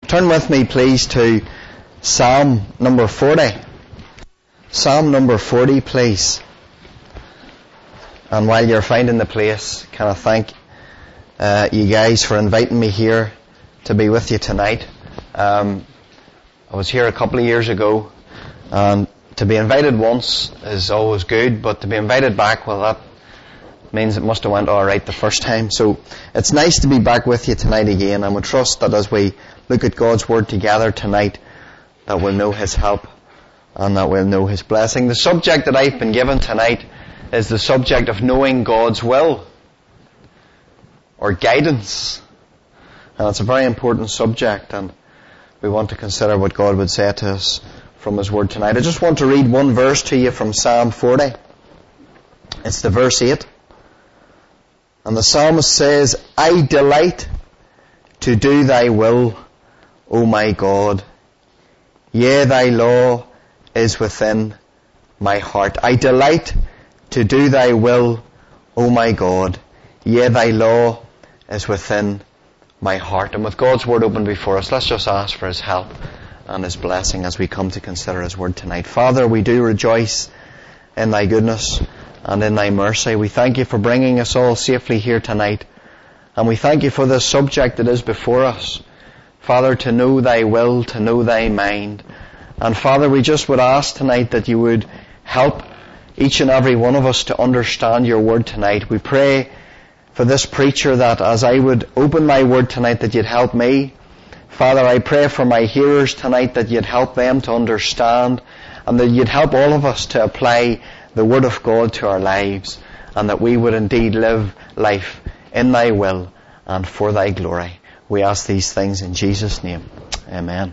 Turn with me, please, to Psalm number 40. Psalm number 40, please. And while you're finding the place, can I thank you guys for inviting me here to be with you tonight. I was here a couple of years ago, and to be invited once is always good, but to be invited back, well, that means it must have went all right the first time. So it's nice to be back with you tonight again, and we trust that as we look at God's Word together tonight, that we'll know His help and that we'll know His blessing. The subject that I've been given tonight is the subject of knowing God's will, or guidance. And it's a very important subject, and we want to consider what God would say to us from His Word tonight. I just want to read one verse to you from Psalm 40. It's the verse 8. And the psalmist says, I delight to do thy will, O my God. Yea, thy law is within my heart. I delight to do thy will, O my God. Yea, thy law is within my heart. And with God's Word open before us, let's just ask for His help and His blessing as we come to consider His Word tonight. Father, we do rejoice in thy goodness and in thy mercy. We thank you for bringing us all safely here tonight. And we thank you for this subject that is before us. Father, to know thy will, to know thy mind. And Father, we just would ask tonight that you would help each and every one of us to understand your word tonight. We pray for this preacher that as I would open my word tonight, that you'd help me. Father, I pray for my hearers tonight that you'd help them to understand, and that you'd help all of us to apply the word of God to our lives, and that we would indeed live life in thy will and for thy glory. We ask these things in Jesus' name. Amen.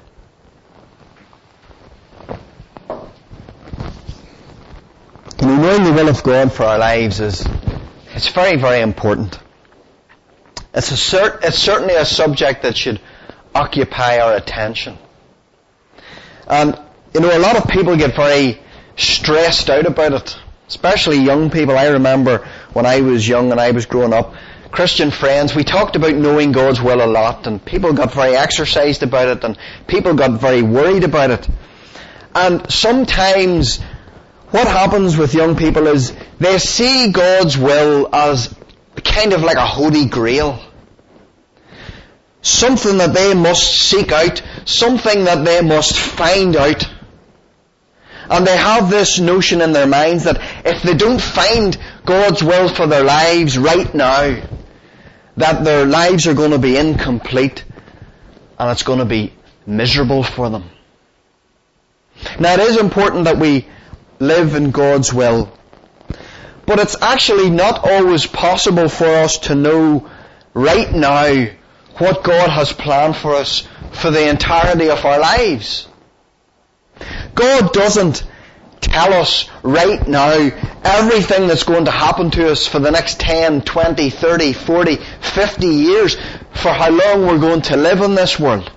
Knowing the will of God for our lives it's very, very important. It's certainly a subject that should occupy our attention. And, a lot of people get very stressed out about it, especially young people. I remember when I was young and I was growing up, Christian friends, we talked about knowing God's will a lot, and people got very exercised about it, and people got very worried about it. And sometimes what happens with young people is they see God's will as kind of like a holy grail. Something that they must seek out, something that they must find out. And they have this notion in their minds that if they don't find God's will for their lives right now, that their lives are going to be incomplete and it's going to be miserable for them. Now, it is important that we live in God's will, but it's actually not always possible for us to know right now what God has planned for us for the entirety of our lives. God doesn't tell us right now everything that's going to happen to us for the next 10, 20, 30, 40, 50 years, for how long we're going to live in this world.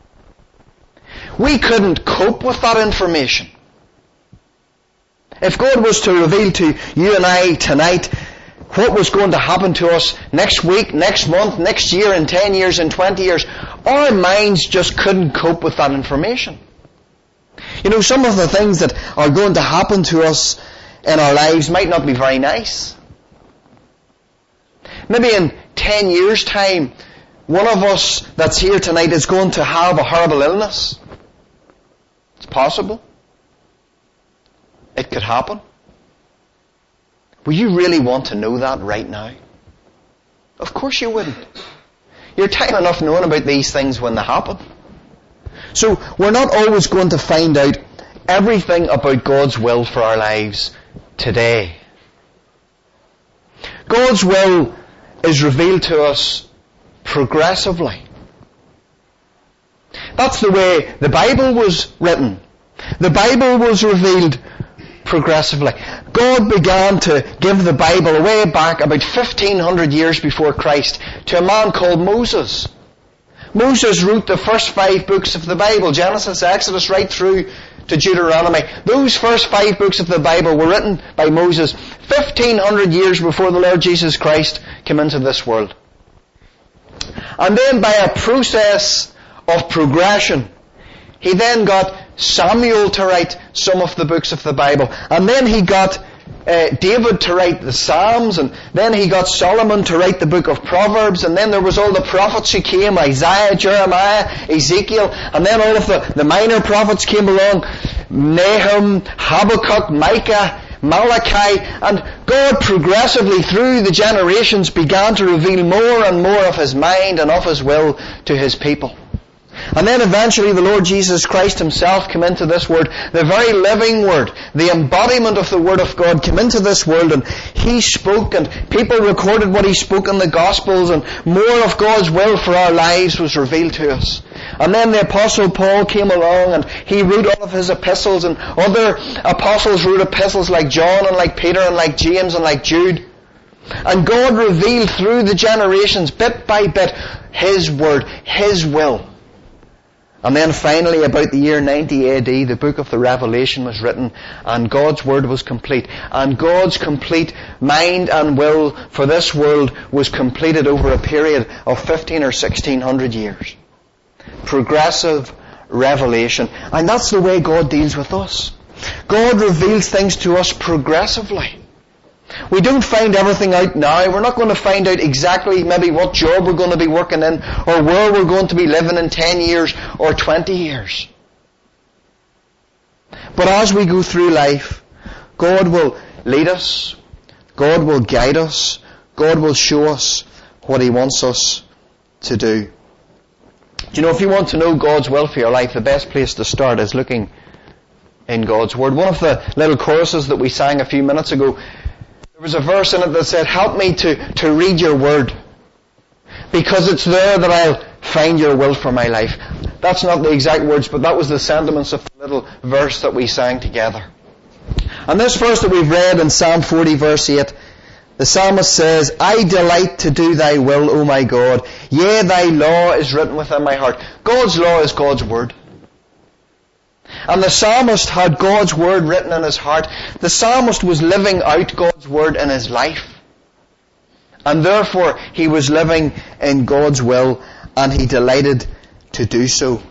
We couldn't cope with that information. If God was to reveal to you and I tonight what was going to happen to us next week, next month, next year, in 10 years, in 20 years, our minds just couldn't cope with that information. Some of the things that are going to happen to us in our lives might not be very nice. Maybe in 10 years' time, one of us that's here tonight is going to have a horrible illness. It's possible. It could happen. Would you really want to know that right now? Of course you wouldn't. You're tired enough knowing about these things when they happen. So we're not always going to find out everything about God's will for our lives today. God's will is revealed to us progressively. That's the way the Bible was written. The Bible was revealed progressively. God began to give the Bible way back about 1500 years before Christ to a man called Moses. Moses wrote the first 5 books of the Bible, Genesis, Exodus, right through to Deuteronomy. Those first 5 books of the Bible were written by Moses 1500 years before the Lord Jesus Christ came into this world. And then by a process of progression. He then got Samuel to write some of the books of the Bible. And then he got David to write the Psalms. And then he got Solomon to write the book of Proverbs. And then there was all the prophets who came, Isaiah, Jeremiah, Ezekiel. And then all of the minor prophets came along, Nahum, Habakkuk, Micah, Malachi. And God progressively through the generations began to reveal more and more of His mind and of His will to His people. And then eventually the Lord Jesus Christ Himself came into this world, the very living Word, the embodiment of the Word of God came into this world, and He spoke, and people recorded what He spoke in the Gospels, and more of God's will for our lives was revealed to us. And then the Apostle Paul came along, and he wrote all of his epistles, and other apostles wrote epistles like John and like Peter and like James and like Jude. And God revealed through the generations, bit by bit, His Word, His will. And then finally, about the year 90 AD, the book of the Revelation was written, and God's Word was complete. And God's complete mind and will for this world was completed over a period of 15 or 1600 years. Progressive revelation. And that's the way God deals with us. God reveals things to us progressively. We don't find everything out now. We're not going to find out exactly maybe what job we're going to be working in or where we're going to be living in 10 years or 20 years. But as we go through life, God will lead us. God will guide us. God will show us what He wants us to do. Do you know, if you want to know God's will for your life, the best place to start is looking in God's Word. One of the little choruses that we sang a few minutes ago, there was a verse in it that said, help me to read your Word, because it's there that I'll find your will for my life. That's not the exact words, but that was the sentiments of the little verse that we sang together. And this verse that we've read in Psalm 40 verse 8, the psalmist says, I delight to do thy will, O my God. Yea, thy law is written within my heart. God's law is God's Word. And the psalmist had God's Word written in his heart. The psalmist was living out God's Word in his life. And therefore, he was living in God's will, and he delighted to do so.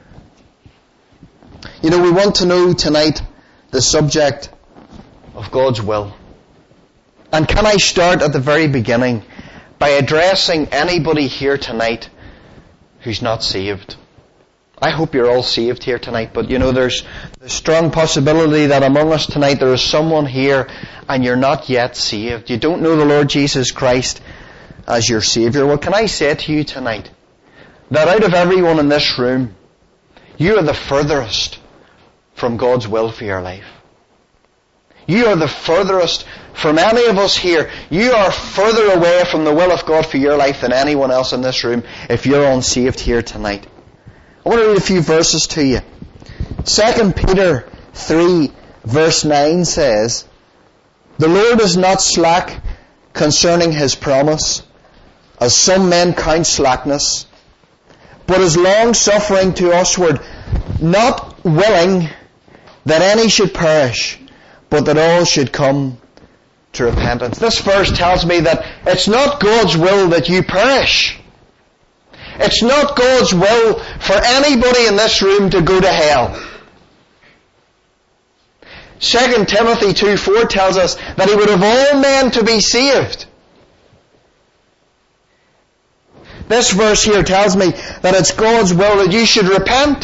You know, we want to know tonight the subject of God's will. And can I start at the very beginning by addressing anybody here tonight who's not saved? I hope you're all saved here tonight, but you know, there's a strong possibility that among us tonight there is someone here and you're not yet saved. You don't know the Lord Jesus Christ as your Saviour. Well, can I say to you tonight that out of everyone in this room, you are the furthest from God's will for your life. You are the furthest from any of us here. You are further away from the will of God for your life than anyone else in this room if you're unsaved here tonight. I want to read a few verses to you. 2 Peter 3 verse 9 says, the Lord is not slack concerning His promise, as some men count slackness, but is long-suffering to usward, not willing that any should perish, but that all should come to repentance. This verse tells me that it's not God's will that you perish. It's not God's will for anybody in this room to go to hell. 2 Timothy 2:4 tells us that He would have all men to be saved. This verse here tells me that it's God's will that you should repent.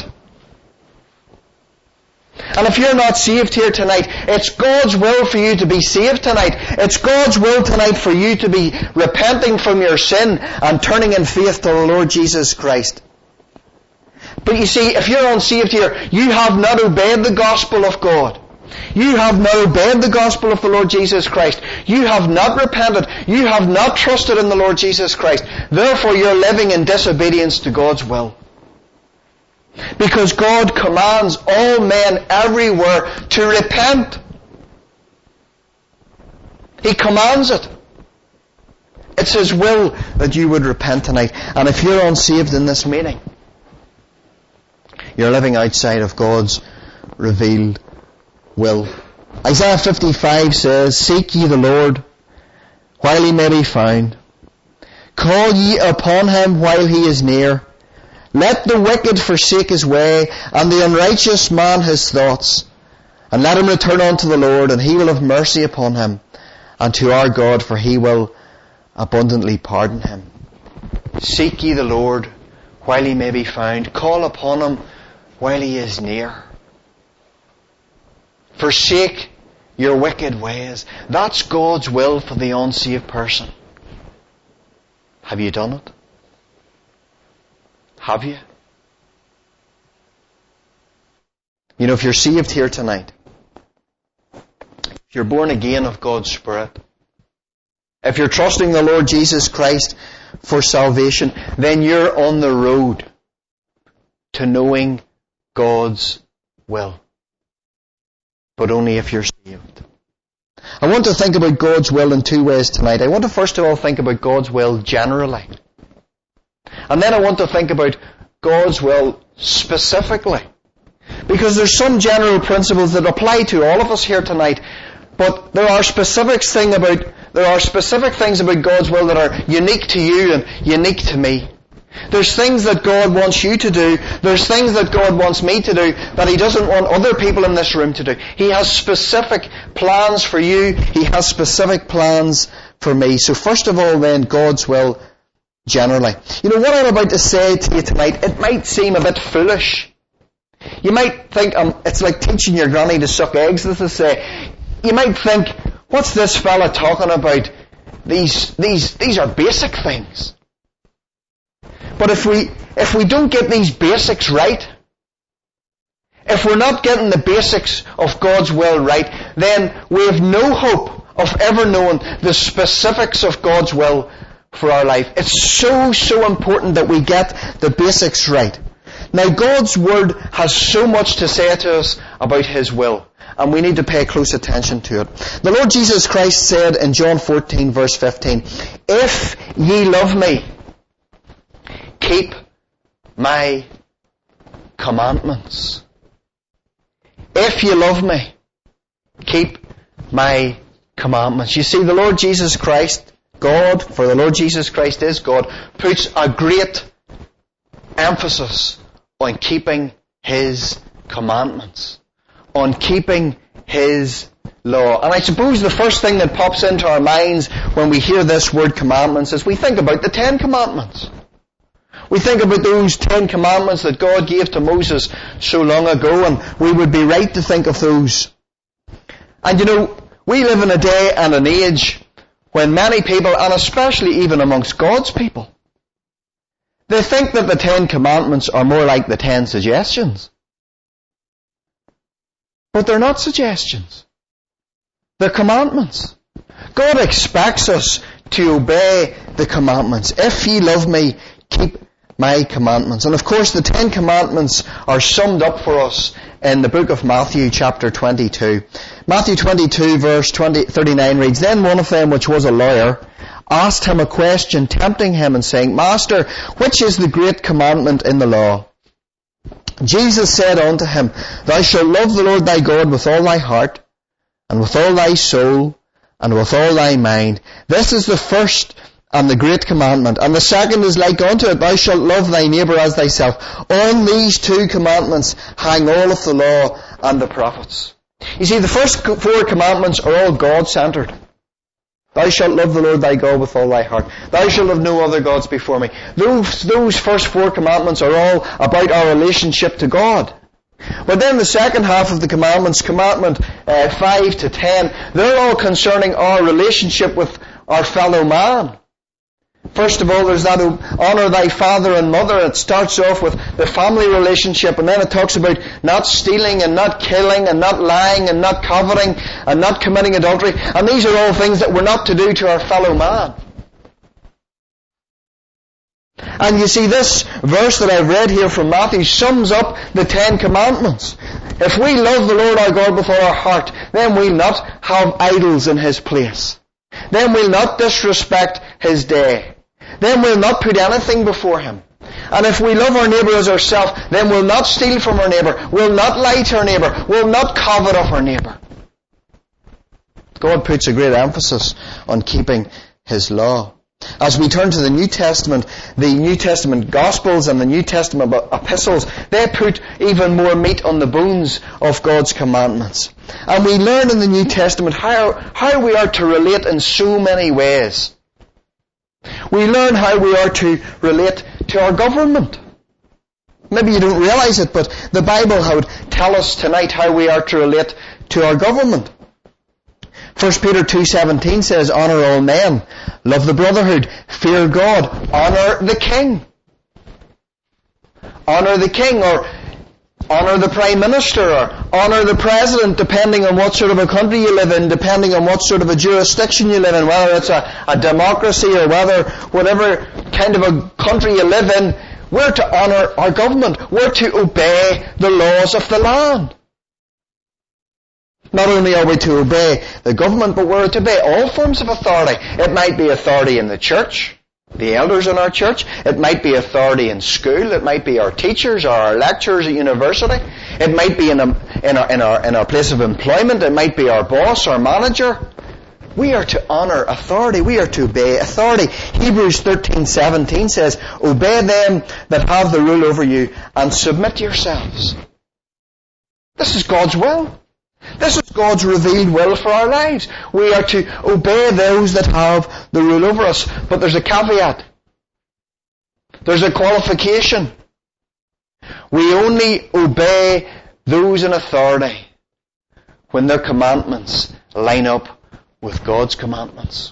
And if you're not saved here tonight, it's God's will for you to be saved tonight. It's God's will tonight for you to be repenting from your sin and turning in faith to the Lord Jesus Christ. But you see, if you're unsaved here, you have not obeyed the gospel of God. You have not obeyed the gospel of the Lord Jesus Christ. You have not repented. You have not trusted in the Lord Jesus Christ. Therefore, you're living in disobedience to God's will. Because God commands all men everywhere to repent. He commands it. It's His will that you would repent tonight. And if you're unsaved in this meeting, you're living outside of God's revealed will. Isaiah 55 says, seek ye the Lord while He may be found. Call ye upon Him while He is near. Let the wicked forsake his way, and the unrighteous man his thoughts. And let him return unto the Lord, and he will have mercy upon him, and to our God, for he will abundantly pardon him. Seek ye the Lord while he may be found. Call upon him while he is near. Forsake your wicked ways. That's God's will for the unsaved person. Have you done it? Have you? You know, if you're saved here tonight, if you're born again of God's Spirit, if you're trusting the Lord Jesus Christ for salvation, then you're on the road to knowing God's will. But only if you're saved. I want to think about God's will in two ways tonight. I want to first of all think about God's will generally. And then I want to think about God's will specifically. Because there's some general principles that apply to all of us here tonight, but there are specific things about God's will that are unique to you and unique to me. There's things that God wants you to do. There's things that God wants me to do that He doesn't want other people in this room to do. He has specific plans for you. He has specific plans for me. So first of all then, God's will generally. You know, what I'm about to say to you tonight, it might seem a bit foolish. You might think it's like teaching your granny to suck eggs, as they say. You might think, what's this fella talking about? These are basic things. But if we don't get these basics right, if we're not getting the basics of God's will right, then we have no hope of ever knowing the specifics of God's will for our life. It's so important that we get the basics right. Now, God's Word has so much to say to us about His will, and we need to pay close attention to it. The Lord Jesus Christ said in John 14, verse 15, "If ye love me, keep my commandments." If you love me, keep my commandments. You see, the Lord Jesus Christ, God, for the Lord Jesus Christ is God, puts a great emphasis on keeping His commandments, on keeping His law. And I suppose the first thing that pops into our minds when we hear this word commandments is we think about the 10 Commandments. We think about those 10 Commandments that God gave to Moses so long ago, and we would be right to think of those. And you know, we live in a day and an age when many people, and especially even amongst God's people, they think that the 10 Commandments are more like the 10 suggestions. But they're not suggestions. They're commandments. God expects us to obey the commandments. If ye love me, keep my commandments. And of course the 10 Commandments are summed up for us in the book of Matthew chapter 22. Matthew 22 verse 39 reads, "Then one of them, which was a lawyer, asked him a question, tempting him and saying, Master, which is the great commandment in the law? Jesus said unto him, Thou shalt love the Lord thy God with all thy heart, and with all thy soul, and with all thy mind. This is the first and the great commandment. And the second is like unto it, Thou shalt love thy neighbour as thyself. On these 2 commandments hang all of the law and the prophets." You see, the first 4 commandments are all God-centered. Thou shalt love the Lord thy God with all thy heart. Thou shalt have no other gods before me. Those first 4 commandments are all about our relationship to God. But then the second half of the commandments, commandment 5 to 10, they're all concerning our relationship with our fellow man. First of all, there's that honour thy father and mother. It starts off with the family relationship, and then it talks about not stealing and not killing and not lying and not coveting and not committing adultery. And these are all things that we're not to do to our fellow man. And you see, this verse that I've read here from Matthew sums up the 10 Commandments. If we love the Lord our God with all our heart, then we'll not have idols in His place. Then we'll not disrespect His day. Then we'll not put anything before Him. And if we love our neighbour as ourselves, then we'll not steal from our neighbour. We'll not lie to our neighbour. We'll not covet of our neighbour. God puts a great emphasis on keeping His law. As we turn to the New Testament Gospels and the New Testament epistles, they put even more meat on the bones of God's commandments. And we learn in the New Testament how we are to relate in so many ways. We learn how we are to relate to our government. Maybe you don't realize it, but the Bible would tell us tonight how we are to relate to our government. 1 Peter 2:17 says, "Honour all men, love the brotherhood, fear God, honour the king." Honour the king, or honour the Prime Minister, or honour the President, depending on what sort of a country you live in, depending on what sort of a jurisdiction you live in, whether it's a democracy or whatever kind of a country you live in. We're to honour our government. We're to obey the laws of the land. Not only are we to obey the government, but we're to obey all forms of authority. It might be authority in the church, the elders in our church. It might be authority in school. It might be our teachers or our lecturers at university. It might be in our place of employment. It might be our boss, our manager. We are to honour authority. We are to obey authority. Hebrews 13:17 says, "Obey them that have the rule over you, and submit yourselves." This is God's will. This is God's revealed will for our lives. We are to obey those that have the rule over us. But there's a caveat. There's a qualification. We only obey those in authority when their commandments line up with God's commandments.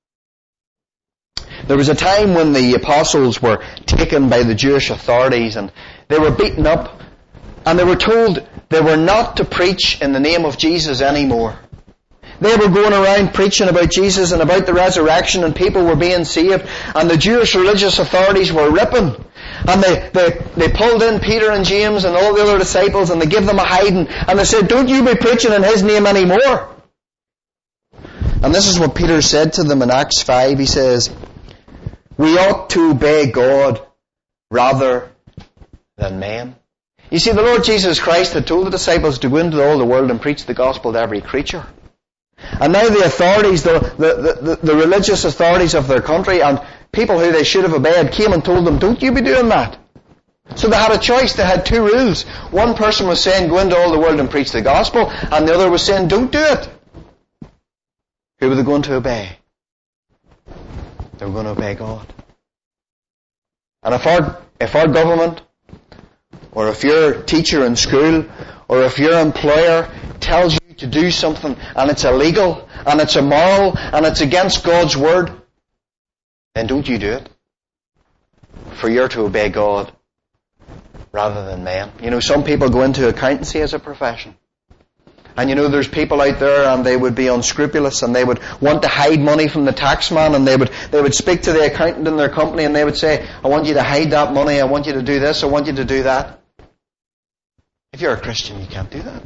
There was a time when the apostles were taken by the Jewish authorities and they were beaten up, and they were told they were not to preach in the name of Jesus anymore. They were going around preaching about Jesus and about the resurrection, and people were being saved, and the Jewish religious authorities were ripping. And they pulled in Peter and James and all the other disciples, and they gave them a hiding, and they said, "Don't you be preaching in His name anymore." And this is what Peter said to them in Acts 5. He says, "We ought to obey God rather than men." You see, the Lord Jesus Christ had told the disciples to go into all the world and preach the gospel to every creature. And now the authorities, the religious authorities of their country and people who they should have obeyed came and told them, "Don't you be doing that." So they had a choice. They had two rules. One person was saying, "Go into all the world and preach the gospel," and the other was saying, "Don't do it." Who were they going to obey? They were going to obey God. And if our government, or if your teacher in school, or if your employer tells you to do something and it's illegal, and it's immoral, and it's against God's word, then don't you do it. For you're to obey God rather than men. You know, some people go into accountancy as a profession. And you know, there's people out there and they would be unscrupulous and they would want to hide money from the taxman, and they would speak to the accountant in their company and they would say, "I want you to hide that money, I want you to do this, I want you to do that." If you're a Christian, you can't do that.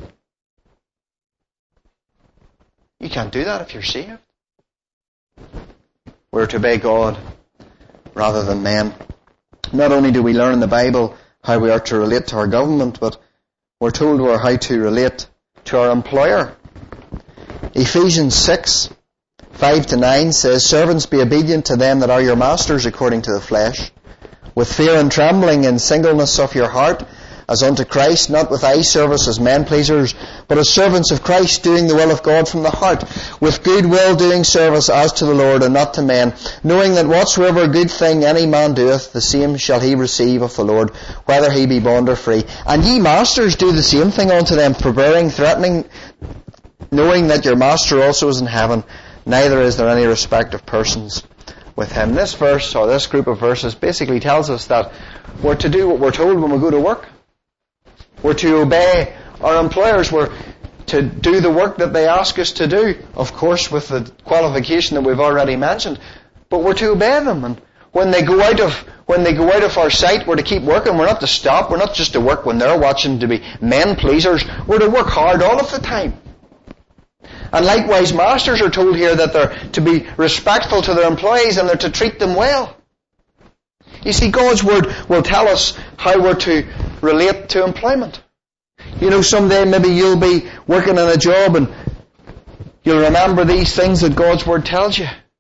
You can't do that if you're saved. We're to obey God rather than men. Not only do we learn in the Bible how we are to relate to our government, but we're told we're how to relate to our employer. Ephesians 6:5-9 says, "Servants, be obedient to them that are your masters according to the flesh, with fear and trembling in singleness of your heart, as unto Christ, not with eye service as men pleasers, but as servants of Christ, doing the will of God from the heart, with good will doing service as to the Lord and not to men, knowing that whatsoever good thing any man doeth, the same shall he receive of the Lord, whether he be bond or free. And ye masters, do the same thing unto them, forbearing, threatening, knowing that your master also is in heaven, neither is there any respect of persons with him." This verse, or this group of verses, basically tells us that we're to do what we're told when we go to work. We're to obey our employers. We're to do the work that they ask us to do, of course with the qualification that we've already mentioned, but we're to obey them. And when they go out of our sight, we're to keep working. We're not to stop. We're not just to work when they're watching to be men pleasers. We're to work hard all of the time. And likewise, masters are told here that they're to be respectful to their employees and they're to treat them well. You see, God's Word will tell us how we're to relate to employment. You know, someday maybe you'll be working in a job and you'll remember these things that God's Word tells you.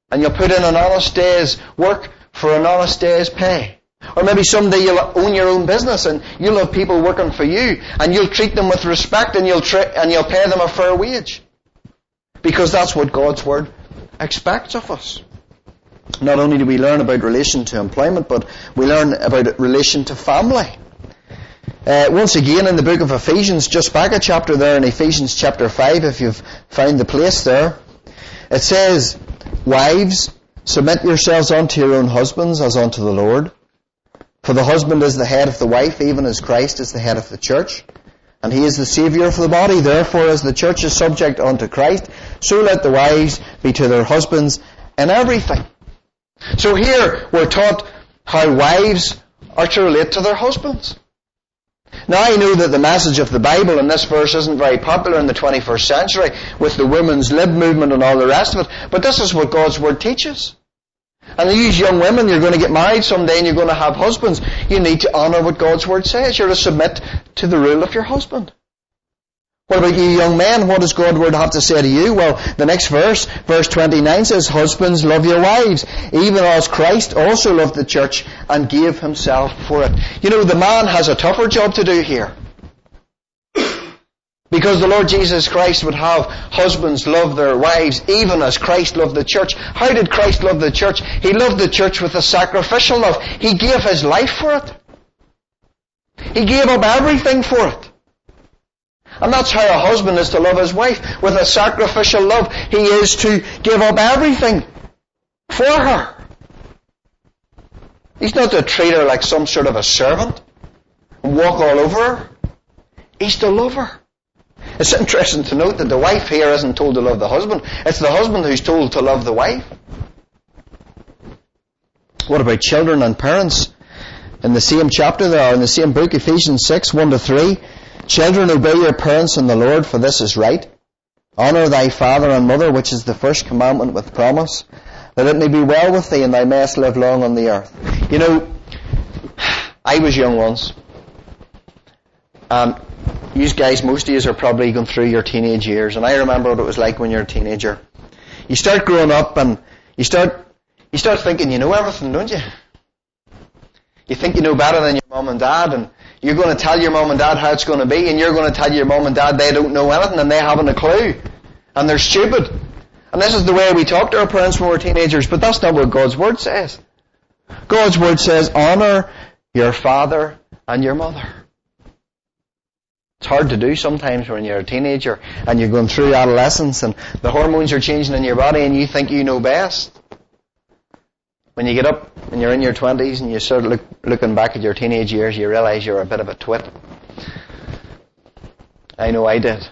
And you'll put in an honest day's work for an honest day's pay. Or maybe someday you'll own your own business and you'll have people working for you and you'll treat them with respect and you'll pay them a fair wage. Because that's what God's Word expects of us. Not only do we learn about relation to employment, but we learn about relation to family. Once again in the book of Ephesians, just back a chapter there in Ephesians chapter 5, if you've found the place there, it says, "Wives, submit yourselves unto your own husbands as unto the Lord. For the husband is the head of the wife, even as Christ is the head of the church. And he is the Saviour of the body. Therefore, as the church is subject unto Christ, so let the wives be to their husbands in everything." So here we're taught how wives are to relate to their husbands. Now I know that the message of the Bible in this verse isn't very popular in the 21st century with the women's lib movement and all the rest of it, but this is what God's Word teaches. And these young women, you're going to get married someday and you're going to have husbands. You need to honour what God's Word says. You're to submit to the rule of your husband. What about you young men? What does God's Word have to say to you? Well, the next verse 29 says, "Husbands, love your wives, even as Christ also loved the church and gave himself for it." You know, the man has a tougher job to do here. Because the Lord Jesus Christ would have husbands love their wives even as Christ loved the church. How did Christ love the church? He loved the church with a sacrificial love. He gave his life for it. He gave up everything for it. And that's how a husband is to love his wife, with a sacrificial love. He is to give up everything for her. He's not to treat her like some sort of a servant and walk all over her. He's to love her. It's interesting to note that the wife here isn't told to love the husband. It's the husband who's told to love the wife. What about children and parents? In the same chapter there, in the same book, Ephesians 6, 1-3, "Children, obey your parents in the Lord, for this is right. Honour thy father and mother, which is the first commandment with promise, that it may be well with thee and thou mayest live long on the earth." You know, I was young once. You guys, most of you are probably going through your teenage years, and I remember what it was like when you're a teenager. You start growing up and you start thinking you know everything, don't you? You think you know better than your mum and dad, and you're going to tell your mum and dad how it's going to be, and you're going to tell your mum and dad they don't know anything and they haven't a clue. And they're stupid. And this is the way we talk to our parents when we're teenagers, but that's not what God's Word says. God's Word says, honour your father and your mother. It's hard to do sometimes when you're a teenager and you're going through adolescence and the hormones are changing in your body and you think you know best. When you get up and you're in your 20s and you start looking back at your teenage years, you realise you're a bit of a twit. I know I did.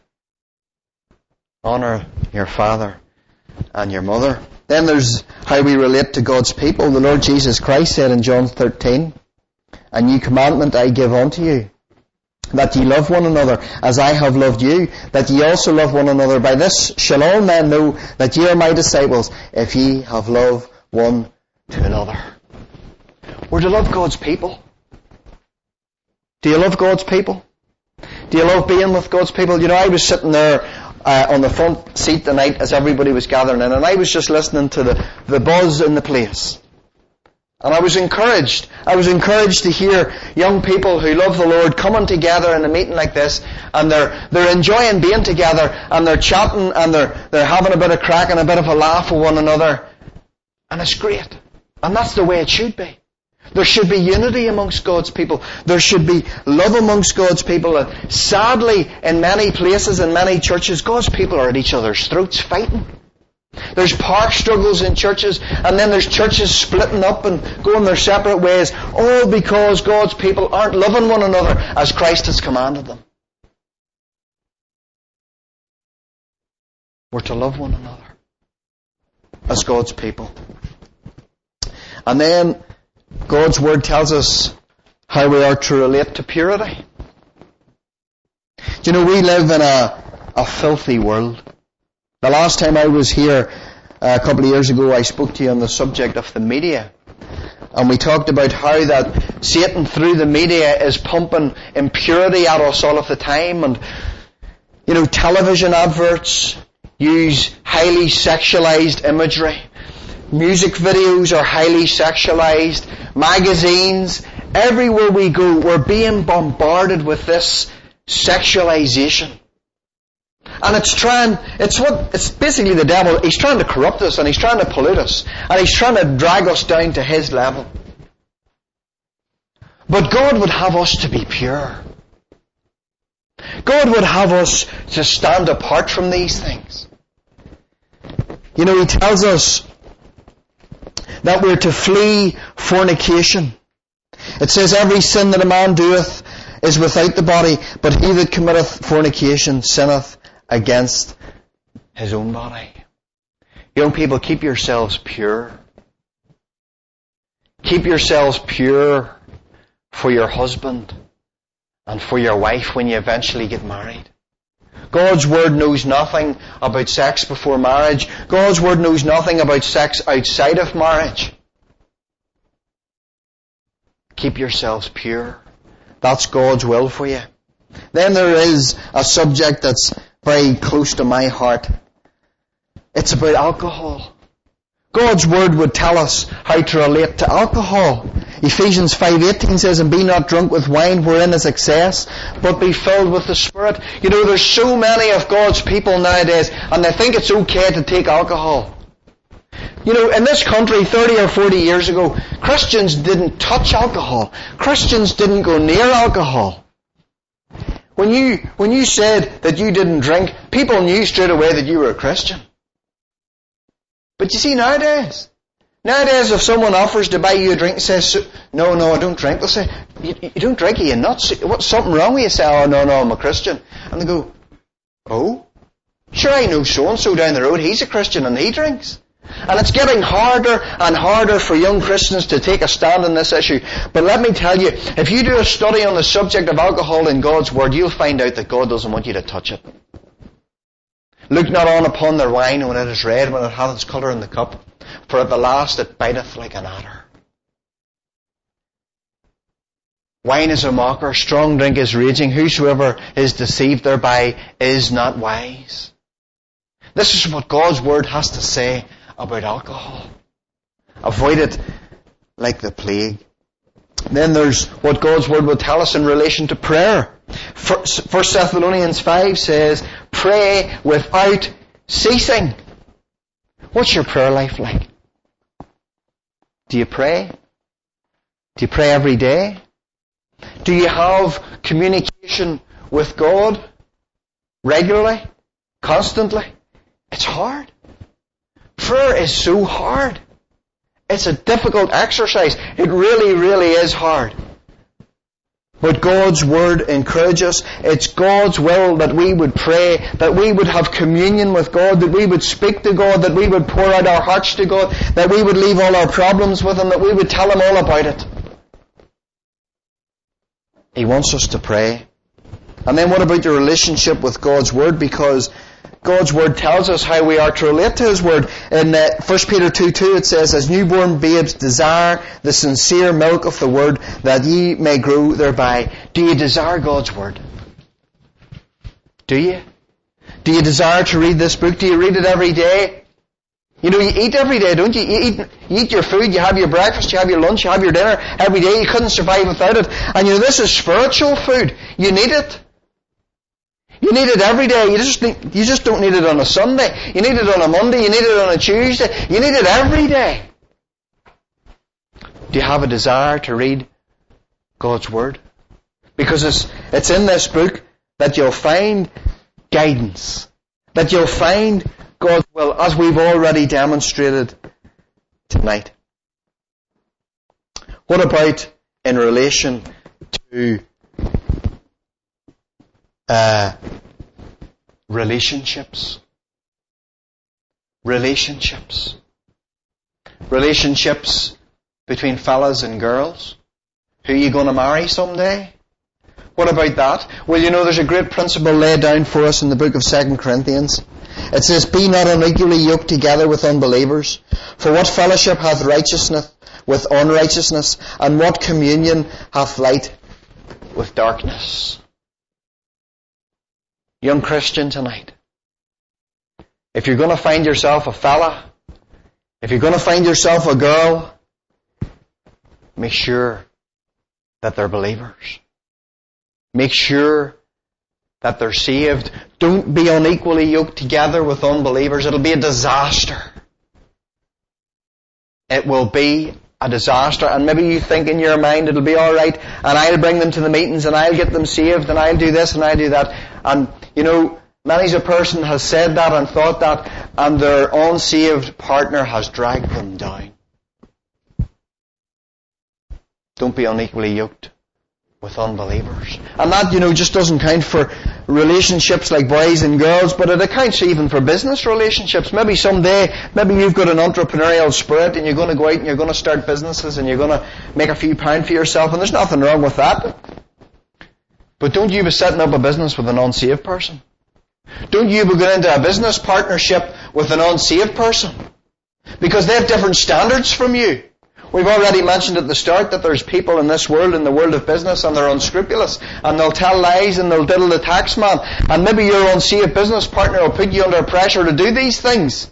Honour your father and your mother. Then there's how we relate to God's people. The Lord Jesus Christ said in John 13, "A new commandment I give unto you, that ye love one another as I have loved you, that ye also love one another. By this shall all men know that ye are my disciples, if ye have love one to another." We're to love God's people. Do you love God's people? Do you love being with God's people? You know, I was sitting there on the front seat tonight as everybody was gathering in, and I was just listening to the buzz in the place. And I was encouraged. I was encouraged to hear young people who love the Lord coming together in a meeting like this, and they're enjoying being together, and they're chatting, and they're having a bit of crack and a bit of a laugh with one another. And it's great. And that's the way it should be. There should be unity amongst God's people. There should be love amongst God's people. And sadly, in many places, in many churches, God's people are at each other's throats fighting. There's power struggles in churches, and then there's churches splitting up and going their separate ways, all because God's people aren't loving one another as Christ has commanded them. We're to love one another as God's people. And then God's Word tells us how we are to relate to purity. Do you know, we live in a filthy world. The last time I was here, a couple of years ago, I spoke to you on the subject of the media. And we talked about how that Satan, through the media, is pumping impurity at us all of the time. And, you know, television adverts use highly sexualized imagery. Music videos are highly sexualized. Magazines. Everywhere we go, we're being bombarded with this sexualization. And it's basically the devil. He's trying to corrupt us, and he's trying to pollute us, and he's trying to drag us down to his level. But God would have us to be pure. God would have us to stand apart from these things. You know, He tells us that we're to flee fornication. It says, every sin that a man doeth is without the body, but he that committeth fornication sinneth against his own body. Young people, keep yourselves pure. Keep yourselves pure for your husband and for your wife when you eventually get married. God's Word knows nothing about sex before marriage. God's Word knows nothing about sex outside of marriage. Keep yourselves pure. That's God's will for you. Then there is a subject that's very close to my heart. It's about alcohol. God's Word would tell us how to relate to alcohol. Ephesians 5:18 says, and be not drunk with wine wherein is excess, but be filled with the Spirit. You know, there's so many of God's people nowadays, and they think it's okay to take alcohol. You know, in this country 30 or 40 years ago, Christians didn't touch alcohol. Christians didn't go near alcohol. When you said that you didn't drink, people knew straight away that you were a Christian. But you see, nowadays if someone offers to buy you a drink and says, no, I don't drink, they'll say, you don't drink, are you nuts? What's something wrong with you? Say, oh, no, I'm a Christian. And they go, oh? Sure, I know so-and-so down the road, he's a Christian and he drinks. And it's getting harder and harder for young Christians to take a stand on this issue. But let me tell you, if you do a study on the subject of alcohol in God's Word, you'll find out that God doesn't want you to touch it. Look not on upon their wine when it is red, when it hath its colour in the cup, for at the last it biteth like an adder. Wine is a mocker, strong drink is raging, whosoever is deceived thereby is not wise. This is what God's Word has to say about alcohol. Avoid it like the plague. Then there's what God's Word will tell us in relation to prayer. 1 Thessalonians 5 says, pray without ceasing. What's your prayer life like? Do you pray? Do you pray every day? Do you have communication with God regularly? Constantly? It's hard. Prayer is so hard. It's a difficult exercise. It really, really is hard. But God's Word encourages us. It's God's will that we would pray, that we would have communion with God, that we would speak to God, that we would pour out our hearts to God, that we would leave all our problems with Him, that we would tell Him all about it. He wants us to pray. And then what about the relationship with God's Word? Because God's Word tells us how we are to relate to His Word. In 1 Peter 2:2 it says, as newborn babes desire the sincere milk of the Word, that ye may grow thereby. Do you desire God's Word? Do you? Do you desire to read this book? Do you read it every day? You know, you eat every day, don't you? You eat your food, you have your breakfast, you have your lunch, you have your dinner every day. You couldn't survive without it. And you know, this is spiritual food. You need it. You need it every day. You just don't need it on a Sunday. You need it on a Monday. You need it on a Tuesday. You need it every day. Do you have a desire to read God's Word? Because it's in this book that you'll find guidance. That you'll find God's will, as we've already demonstrated tonight. What about in relation to relationships? Relationships between fellas and girls. Who are you going to marry someday? What about that? Well, you know, there's a great principle laid down for us in the book of 2 Corinthians. It says, be not unequally yoked together with unbelievers. For what fellowship hath righteousness with unrighteousness? And what communion hath light with darkness? Young Christian tonight, if you're going to find yourself a fella, If you're going to find yourself a girl, make sure that they're believers. Make sure that they're saved. Don't be unequally yoked together with unbelievers. It'll be a disaster. It will be a disaster. And maybe you think in your mind it'll be alright, and I'll bring them to the meetings, and I'll get them saved, and I'll do this, and I'll do that. And, many's a person has said that and thought that, and their unsaved partner has dragged them down. Don't be unequally yoked with unbelievers. And that, just doesn't count for relationships like boys and girls, but it accounts even for business relationships. Maybe someday, you've got an entrepreneurial spirit and you're going to go out and you're going to start businesses and you're going to make a few pounds for yourself, and there's nothing wrong with that. But don't you be setting up a business with an unsaved person. Don't you be going into a business partnership with an unsaved person. Because they have different standards from you. We've already mentioned at the start that there's people in this world, in the world of business, and they're unscrupulous, and they'll tell lies, and they'll diddle the tax man, and maybe your unsaved business partner will put you under pressure to do these things.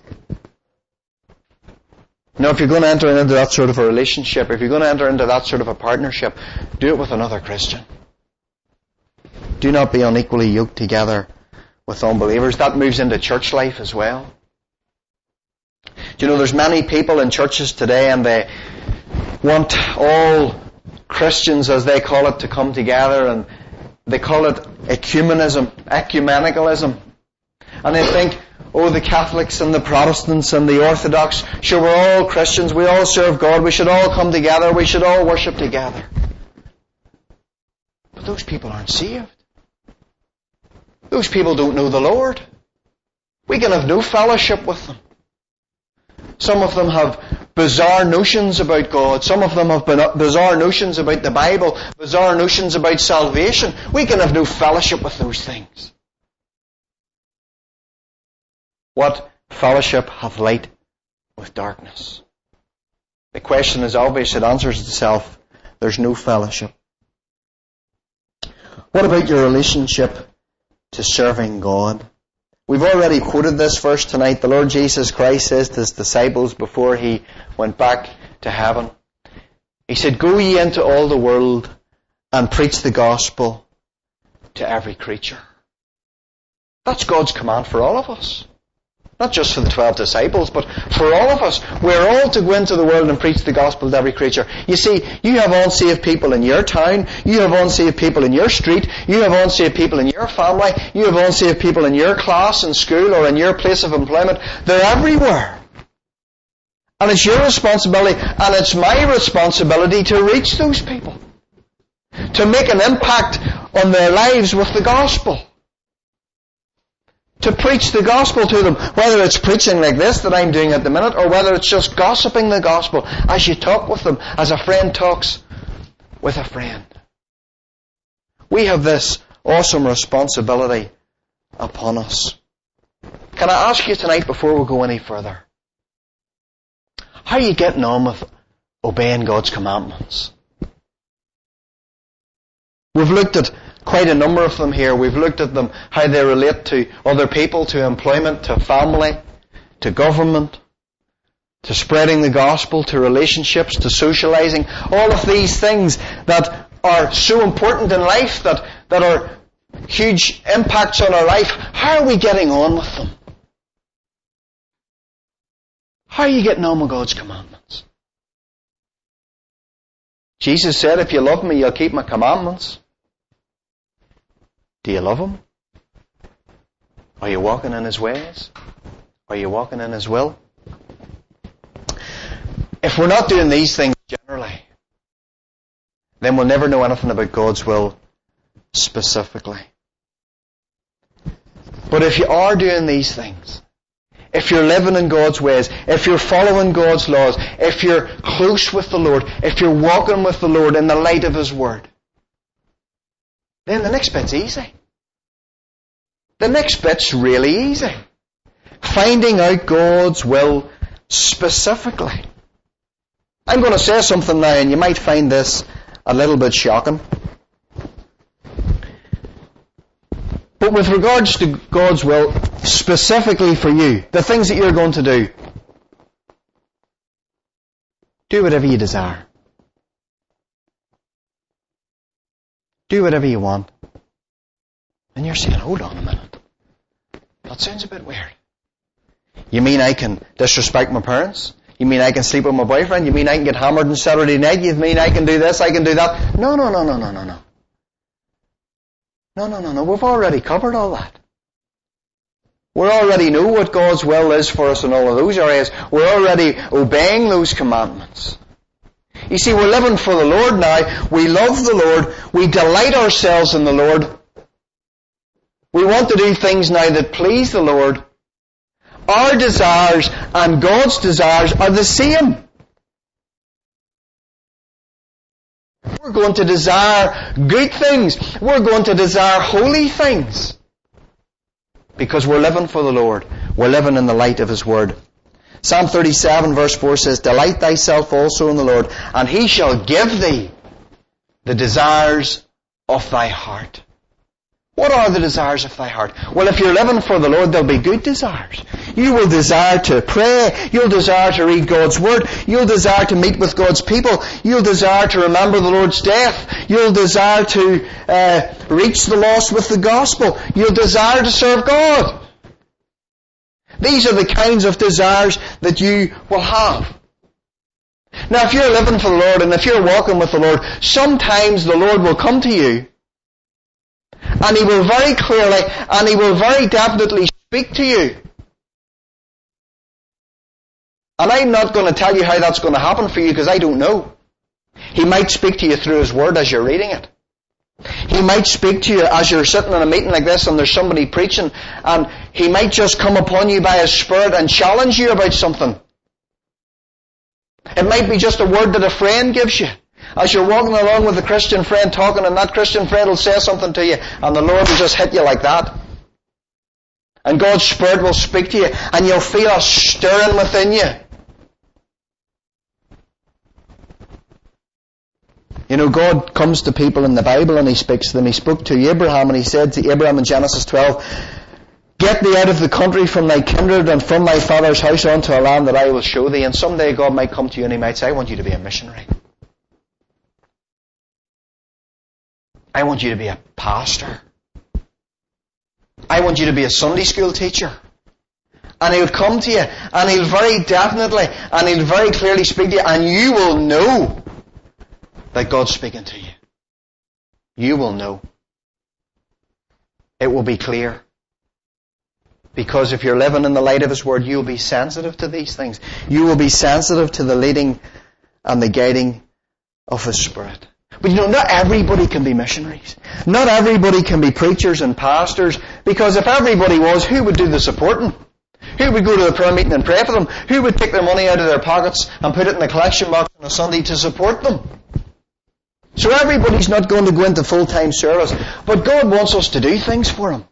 Now, if you're going to enter into that sort of a relationship, if you're going to enter into that sort of a partnership, do it with another Christian. Do not be unequally yoked together with unbelievers. That moves into church life as well. Do you know there's many people in churches today, and they want all Christians, as they call it, to come together, and they call it ecumenicalism. And they think, the Catholics and the Protestants and the Orthodox, sure, we're all Christians, we all serve God, we should all come together, we should all worship together. But those people aren't saved. Those people don't know the Lord. We can have no fellowship with them. Some of them have bizarre notions about God. Some of them have bizarre notions about the Bible, bizarre notions about salvation. We can have no fellowship with those things. What fellowship hath light with darkness? The question is obvious. It answers itself. There's no fellowship. What about your relationship to serving God? We've already quoted this verse tonight. The Lord Jesus Christ says to His disciples before He went back to heaven, He said, "Go ye into all the world and preach the gospel to every creature." That's God's command for all of us. Not just for the 12 disciples, but for all of us. We're all to go into the world and preach the gospel to every creature. You see, you have unsaved people in your town, you have unsaved people in your street, you have unsaved people in your family, you have unsaved people in your class, in school, or in your place of employment. They're everywhere. And it's your responsibility, and it's my responsibility to reach those people. To make an impact on their lives with the gospel. To preach the gospel to them, whether it's preaching like this that I'm doing at the minute, or whether it's just gossiping the gospel as you talk with them, as a friend talks with a friend. We have this awesome responsibility upon us. Can I ask you tonight, before we go any further, how are you getting on with obeying God's commandments? We've looked at quite a number of them here. We've looked at them, how they relate to other people, to employment, to family, to government, to spreading the gospel, to relationships, to socializing. All of these things that are so important in life, that are huge impacts on our life. How are we getting on with them? How are you getting on with God's commandments? Jesus said, "If you love me, you'll keep my commandments." Do you love Him? Are you walking in His ways? Are you walking in His will? If we're not doing these things generally, then we'll never know anything about God's will specifically. But if you are doing these things, if you're living in God's ways, if you're following God's laws, if you're close with the Lord, if you're walking with the Lord in the light of His Word, then the next bit's easy. The next bit's really easy. Finding out God's will specifically. I'm going to say something now, and you might find this a little bit shocking. But with regards to God's will specifically for you, the things that you're going to do, Do whatever you desire. Do whatever you want. And you're saying, hold on a minute. That sounds a bit weird. You mean I can disrespect my parents? You mean I can sleep with my boyfriend? You mean I can get hammered on Saturday night? You mean I can do this, I can do that? No. No. We've already covered all that. We already know what God's will is for us in all of those areas. We're already obeying those commandments. You see, we're living for the Lord now. We love the Lord. We delight ourselves in the Lord. We want to do things now that please the Lord. Our desires and God's desires are the same. We're going to desire good things. We're going to desire holy things. Because we're living for the Lord. We're living in the light of His Word. Psalm 37 verse 4 says, Delight thyself also in the Lord, and He shall give thee the desires of thy heart. What are the desires of thy heart? Well, if you're living for the Lord, there'll be good desires. You will desire to pray. You'll desire to read God's Word. You'll desire to meet with God's people. You'll desire to remember the Lord's death. You'll desire to reach the lost with the gospel. You'll desire to serve God. These are the kinds of desires that you will have. Now, if you're living for the Lord and if you're walking with the Lord, sometimes the Lord will come to you and He will very clearly and He will very definitely speak to you. And I'm not going to tell you how that's going to happen for you because I don't know. He might speak to you through His Word as you're reading it. He might speak to you as you're sitting in a meeting like this and there's somebody preaching, and He might just come upon you by His Spirit and challenge you about something. It might be just a word that a friend gives you. As you're walking along with a Christian friend talking, and that Christian friend will say something to you, and the Lord will just hit you like that. And God's Spirit will speak to you, and you'll feel a stirring within you. You know, God comes to people in the Bible and He speaks to them. He spoke to Abraham and He said to Abraham in Genesis 12, Get thee out of the country from thy kindred and from thy father's house unto a land that I will show thee. And someday God might come to you and He might say, I want you to be a missionary. I want you to be a pastor. I want you to be a Sunday school teacher. And He'll come to you and He'll very definitely and He'll very clearly speak to you, and you will know that God's speaking to you. You will know. It will be clear. Because if you're living in the light of His Word, you'll be sensitive to these things. You will be sensitive to the leading and the guiding of His Spirit. But you know, not everybody can be missionaries. Not everybody can be preachers and pastors, because if everybody was, who would do the supporting? Who would go to the prayer meeting and pray for them? Who would take their money out of their pockets and put it in the collection box on a Sunday to support them? So everybody's not going to go into full-time service, but God wants us to do things for Him.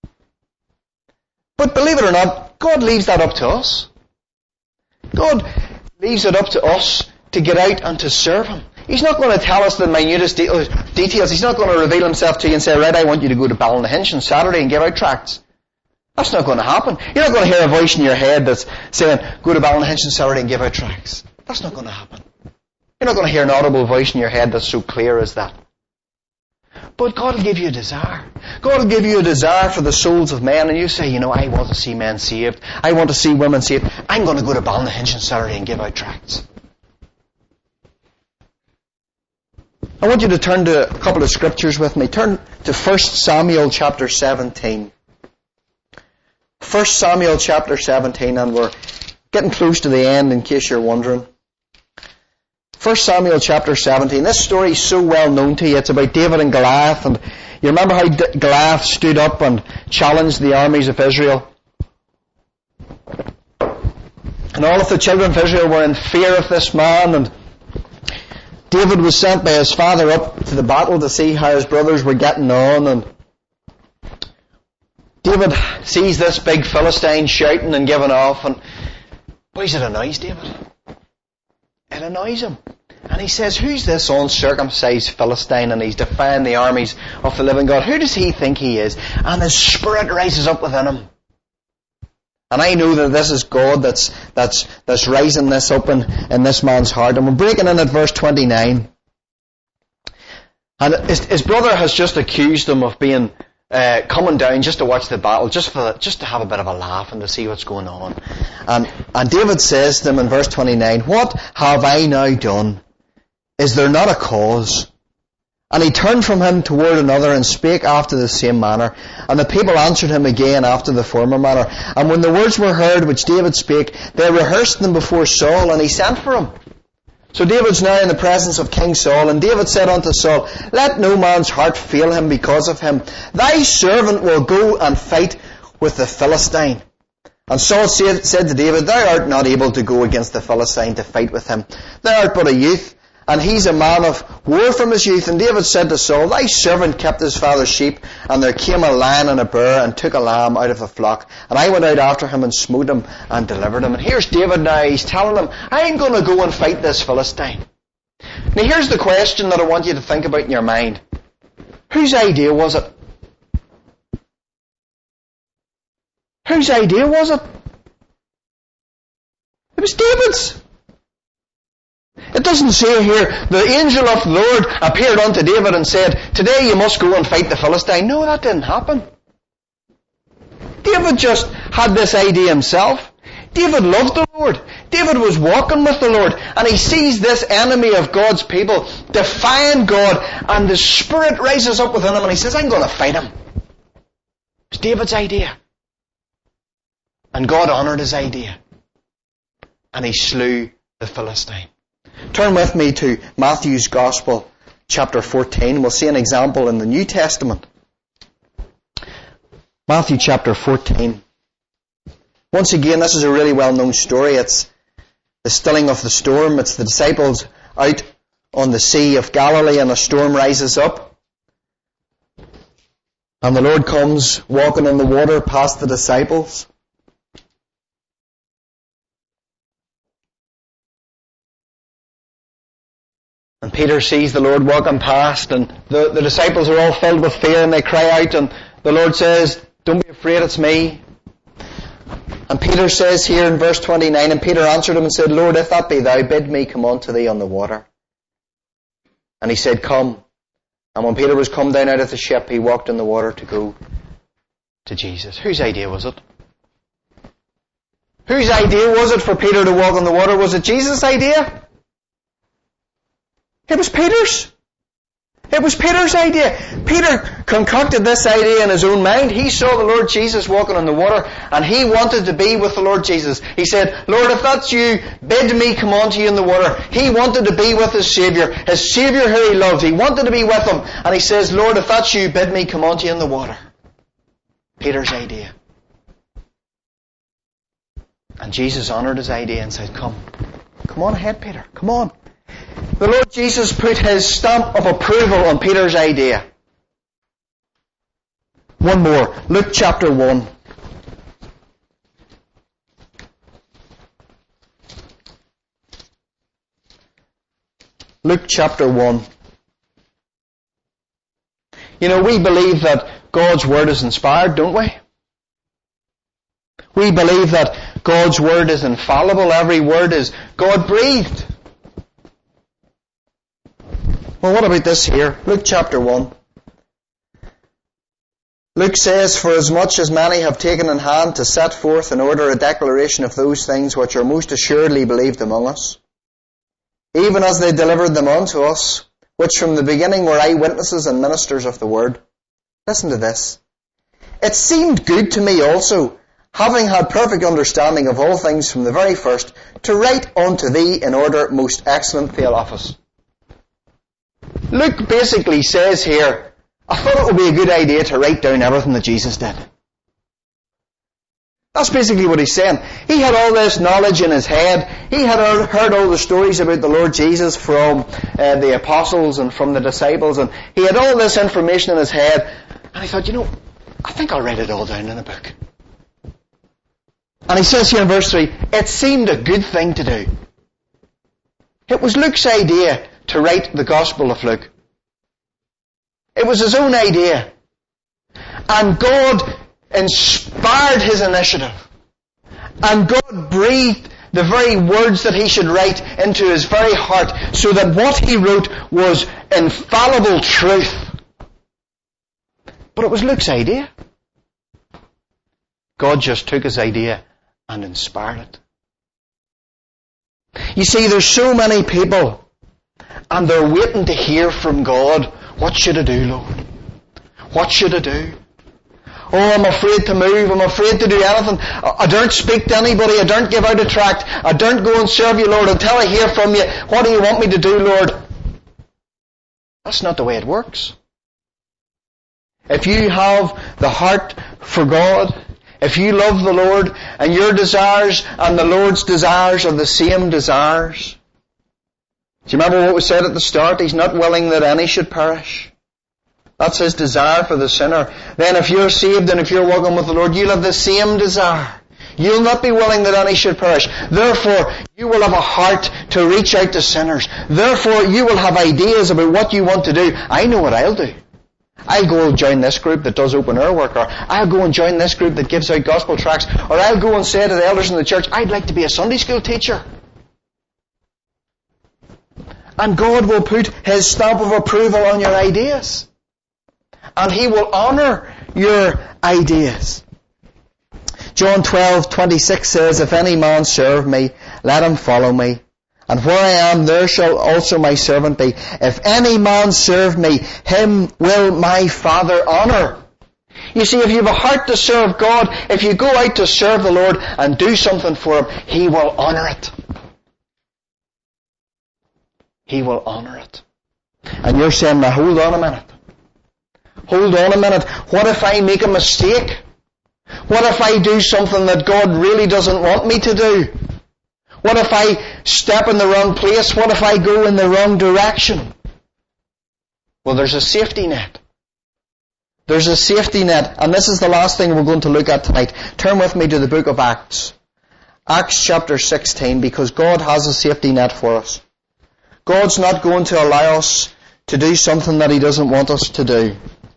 But believe it or not, God leaves that up to us. God leaves it up to us to get out and to serve Him. He's not going to tell us the minutest details. He's not going to reveal Himself to you and say, right, I want you to go to Ballynahinch on Saturday and give out tracts. That's not going to happen. You're not going to hear a voice in your head that's saying, go to Ballynahinch on Saturday and give out tracts. That's not going to happen. You're not going to hear an audible voice in your head that's so clear as that. But God will give you a desire. God will give you a desire for the souls of men, and you say, you know, I want to see men saved. I want to see women saved. I'm going to go to Ballynahinch on Saturday and give out tracts. I want you to turn to a couple of scriptures with me. Turn to 1 Samuel chapter 17. 1 Samuel chapter 17, and we're getting close to the end in case you're wondering. 1 Samuel chapter 17. This story is so well known to you. It's about David and Goliath. And you remember how Goliath stood up and challenged the armies of Israel? And all of the children of Israel were in fear of this man. And David was sent by his father up to the battle to see how his brothers were getting on. And David sees this big Philistine shouting and giving off. And boys, it annoys David. It annoys him. And he says, who's this uncircumcised Philistine? And he's defying the armies of the living God. Who does he think he is? And his spirit rises up within him. And I know that this is God that's rising this up in this man's heart. And we're breaking in at verse 29. And his brother has just accused him of being coming down just to watch the battle, just to have a bit of a laugh and to see what's going on. And David says to him in verse 29, "What have I now done? Is there not a cause?" And he turned from him toward another and spake after the same manner. And the people answered him again after the former manner. And when the words were heard which David spake, they rehearsed them before Saul, and he sent for him. So David's now in the presence of King Saul, and David said unto Saul, "Let no man's heart fail him because of him. Thy servant will go and fight with the Philistine." And Saul said to David, "Thou art not able to go against the Philistine to fight with him. Thou art but a youth, and he's a man of war from his youth." And David said to Saul, "Thy servant kept his father's sheep, and there came a lion and a bear, and took a lamb out of the flock. And I went out after him, and smote him, and delivered him." And here's David now, he's telling him, "I ain't going to go and fight this Philistine." Now here's the question that I want you to think about in your mind. Whose idea was it? Whose idea was it? It was David's. It doesn't say here, the angel of the Lord appeared unto David and said, "Today you must go and fight the Philistine." No, that didn't happen. David just had this idea himself. David loved the Lord. David was walking with the Lord, and he sees this enemy of God's people defying God, and the Spirit rises up within him, and he says, "I'm going to fight him." It's David's idea. And God honoured his idea. And he slew the Philistine. Turn with me to Matthew's Gospel, chapter 14. We'll see an example in the New Testament. Matthew chapter 14. Once again, this is a really well-known story. It's the stilling of the storm. It's the disciples out on the Sea of Galilee, and a storm rises up. And the Lord comes walking on the water past the disciples. And Peter sees the Lord walking past, and the disciples are all filled with fear, and they cry out, and the Lord says, "Don't be afraid, it's me." And Peter says here in verse 29, "And Peter answered him and said, Lord, if that be thou, bid me come unto thee on the water. And he said, Come. And when Peter was come down out of the ship, he walked in the water to go to Jesus." Whose idea was it? Whose idea was it for Peter to walk on the water? Was it Jesus' idea? It was Peter's. It was Peter's idea. Peter concocted this idea in his own mind. He saw the Lord Jesus walking on the water, and he wanted to be with the Lord Jesus. He said, "Lord, if that's you, bid me come on to you in the water." He wanted to be with his Saviour who he loved. He wanted to be with him. And he says, "Lord, if that's you, bid me come on to you in the water." Peter's idea. And Jesus honoured his idea and said, Come on ahead, Peter. Come on. The Lord Jesus put his stamp of approval on Peter's idea. One more. Luke chapter 1. Luke chapter 1. You know, we believe that God's Word is inspired, don't we? We believe that God's Word is infallible. Every word is God-breathed. Well, what about this here? Luke chapter 1. Luke says, "For as much as many have taken in hand to set forth in order a declaration of those things which are most assuredly believed among us, even as they delivered them unto us, which from the beginning were eyewitnesses and ministers of the word." Listen to this. "It seemed good to me also, having had perfect understanding of all things from the very first, to write unto thee in order, most excellent Theophilus." Luke basically says here, I thought it would be a good idea to write down everything that Jesus did. That's basically what he's saying. He had all this knowledge in his head. He had heard all the stories about the Lord Jesus from the apostles and from the disciples, and he had all this information in his head, and he thought, I think I'll write it all down in a book. And he says here in verse 3, it seemed a good thing to do. It was Luke's idea to write the Gospel of Luke. It was his own idea. And God inspired his initiative. And God breathed the very words that he should write into his very heart, so that what he wrote was infallible truth. But it was Luke's idea. God just took his idea and inspired it. You see, there's so many people, and they're waiting to hear from God, what should I do, Lord? What should I do? Oh, I'm afraid to move. I'm afraid to do anything. I don't speak to anybody. I don't give out a tract. I don't go and serve you, Lord, until I hear from you. What do you want me to do, Lord? That's not the way it works. If you have the heart for God, if you love the Lord, and your desires and the Lord's desires are the same desires. Do you remember what was said at the start? He's not willing that any should perish. That's his desire for the sinner. Then if you're saved and if you're walking with the Lord, you'll have the same desire. You'll not be willing that any should perish. Therefore, you will have a heart to reach out to sinners. Therefore, you will have ideas about what you want to do. I know what I'll do. I'll go and join this group that does open air work, or I'll go and join this group that gives out gospel tracts, or I'll go and say to the elders in the church, I'd like to be a Sunday school teacher. And God will put his stamp of approval on your ideas. And he will honour your ideas. John 12:26 says, if any man serve me, let him follow me. And where I am, there shall also my servant be. If any man serve me, him will my Father honour. You see, if you have a heart to serve God, if you go out to serve the Lord and do something for him, he will honour it. He will honour it. And you're saying, now hold on a minute. Hold on a minute. What if I make a mistake? What if I do something that God really doesn't want me to do? What if I step in the wrong place? What if I go in the wrong direction? Well, there's a safety net. There's a safety net. And this is the last thing we're going to look at tonight. Turn with me to the book of Acts. Acts chapter 16, because God has a safety net for us. God's not going to allow us to do something that he doesn't want us to do.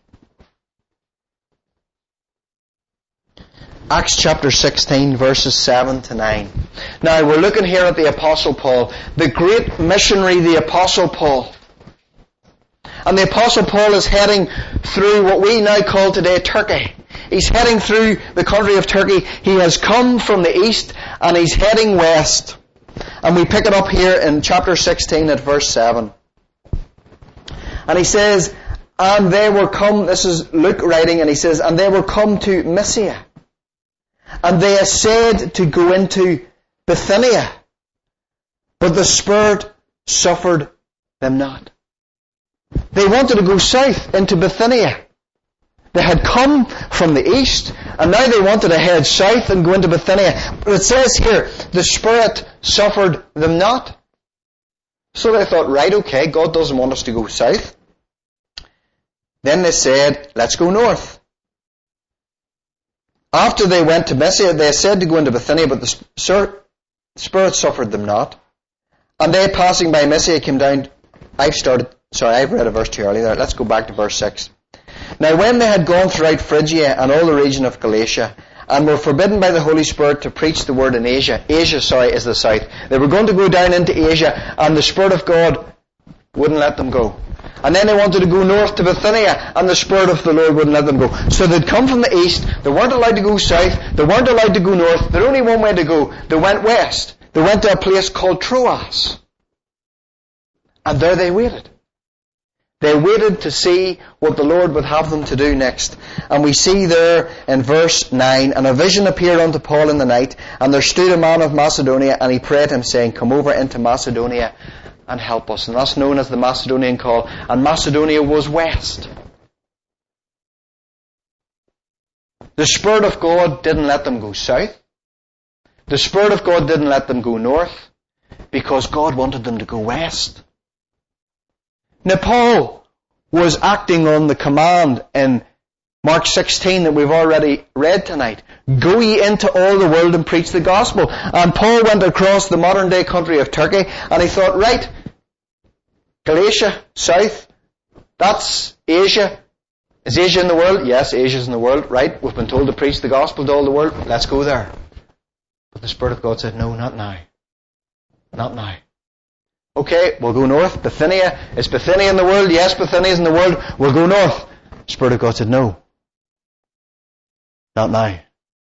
Acts chapter 16, verses 7 to 9. Now, we're looking here at the Apostle Paul, the great missionary, the Apostle Paul. And the Apostle Paul is heading through what we now call today Turkey. He's heading through the country of Turkey. He has come from the east and he's heading west. And we pick it up here in chapter 16 at verse 7. And he says, and they were come, this is Luke writing, and he says, and they were come to Mysia. And they essayed to go into Bithynia, but the Spirit suffered them not. They wanted to go south into Bithynia. They had come from the east, and now they wanted to head south and go into Bithynia. But it says here, the Spirit suffered them not. So they thought, right, okay, God doesn't want us to go south. Then they said, let's go north. After they went to Mysia, they said to go into Bithynia, but the Spirit suffered them not. And they, passing by Mysia, came down. I've read a verse too early there. Let's go back to verse 6. Now when they had gone throughout Phrygia and all the region of Galatia, and were forbidden by the Holy Spirit to preach the word in Asia. Asia, is the south. They were going to go down into Asia, and the Spirit of God wouldn't let them go. And then they wanted to go north to Bithynia, and the Spirit of the Lord wouldn't let them go. So they'd come from the east, they weren't allowed to go south, they weren't allowed to go north, there's only one way to go. They went west. They went to a place called Troas. And there they waited. They waited to see what the Lord would have them to do next. And we see there in verse 9, and a vision appeared unto Paul in the night, and there stood a man of Macedonia, and he prayed him, saying, come over into Macedonia and help us. And that's known as the Macedonian call. And Macedonia was west. The Spirit of God didn't let them go south. The Spirit of God didn't let them go north, because God wanted them to go west. Now Paul was acting on the command in Mark 16 that we've already read tonight. Go ye into all the world and preach the gospel. And Paul went across the modern day country of Turkey, and he thought, right, Galatia, south, that's Asia. Is Asia in the world? Yes, Asia's in the world. Right, we've been told to preach the gospel to all the world. Let's go there. But the Spirit of God said, no, not now. Not now. Okay, we'll go north. Bithynia. Is Bithynia in the world? Yes, Bithynia is in the world. We'll go north. The Spirit of God said, no. Not now.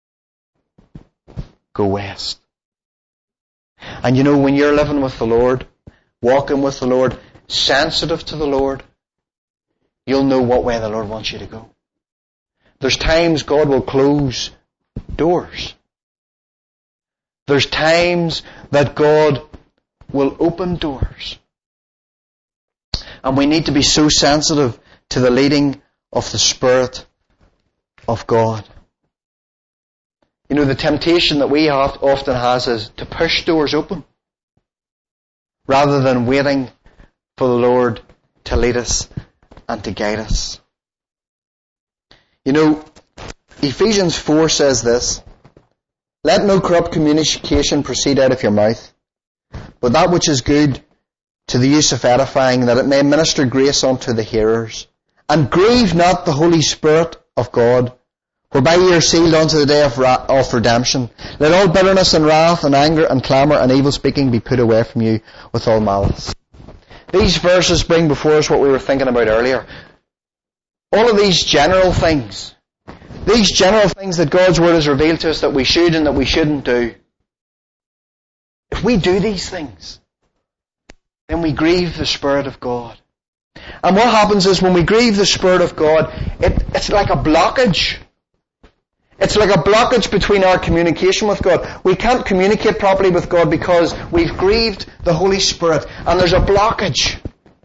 Go west. And you know, when you're living with the Lord, walking with the Lord, sensitive to the Lord, you'll know what way the Lord wants you to go. There's times God will close doors. There's times that God will open doors. And we need to be so sensitive to the leading of the Spirit of God. You know, the temptation that we often has is to push doors open rather than waiting for the Lord to lead us and to guide us. You know, Ephesians 4 says this, let no corrupt communication proceed out of your mouth, but that which is good to the use of edifying, that it may minister grace unto the hearers. And grieve not the Holy Spirit of God, whereby ye are sealed unto the day of redemption. Let all bitterness and wrath and anger and clamour and evil speaking be put away from you with all malice. These verses bring before us what we were thinking about earlier. All of these general things that God's Word has revealed to us that we should and that we shouldn't do. If we do these things, then we grieve the Spirit of God. And what happens is when we grieve the Spirit of God, it's like a blockage. It's like a blockage between our communication with God. We can't communicate properly with God because we've grieved the Holy Spirit, and there's a blockage.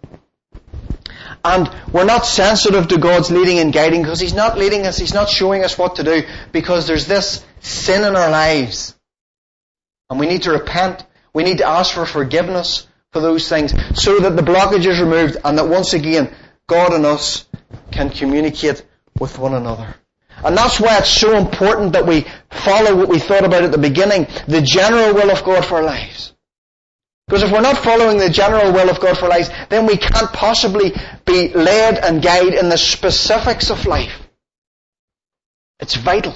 And we're not sensitive to God's leading and guiding because He's not leading us, He's not showing us what to do because there's this sin in our lives. And we need to repent. We need to ask for forgiveness for those things so that the blockage is removed and that once again God and us can communicate with one another. And that's why it's so important that we follow what we thought about at the beginning, the general will of God for our lives. Because if we're not following the general will of God for our lives, then we can't possibly be led and guided in the specifics of life. It's vital.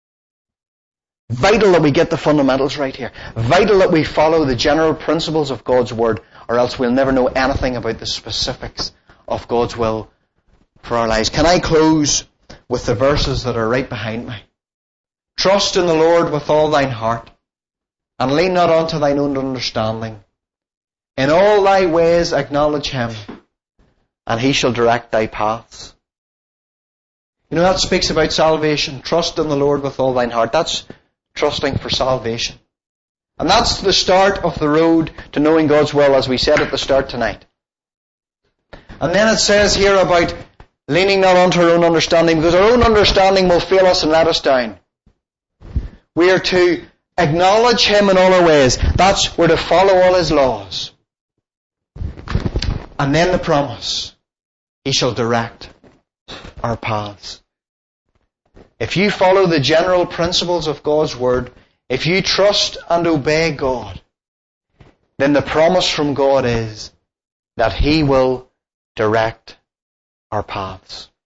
Vital that we get the fundamentals right here. Vital that we follow the general principles of God's Word, or else we'll never know anything about the specifics of God's will for our lives. Can I close with the verses that are right behind me? Trust in the Lord with all thine heart, and lean not unto thine own understanding. In all thy ways acknowledge Him, and He shall direct thy paths. You know, that speaks about salvation. Trust in the Lord with all thine heart. That's trusting for salvation. And that's the start of the road to knowing God's will, as we said at the start tonight. And then it says here about leaning not unto our own understanding, because our own understanding will fail us and let us down. We are to acknowledge Him in all our ways. We're to follow all His laws. And then the promise, He shall direct our paths. If you follow the general principles of God's Word, if you trust and obey God, then the promise from God is that He will direct our paths.